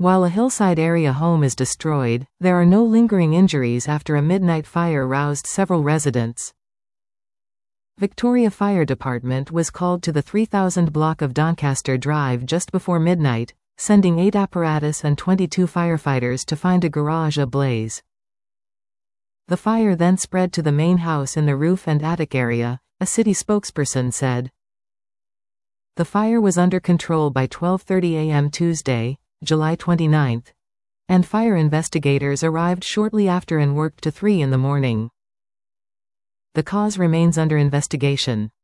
While a hillside area home is destroyed, there are no lingering injuries after a midnight fire roused several residents. Victoria Fire Department was called to the 3000 block of Doncaster Drive just before midnight, sending 8 apparatus and 22 firefighters to find a garage ablaze. The fire then spread to the main house in the roof and attic area, a city spokesperson said. The fire was under control by 12:30 a.m. Tuesday, July 29, and fire investigators arrived shortly after and worked to 3 in the morning. The cause remains under investigation.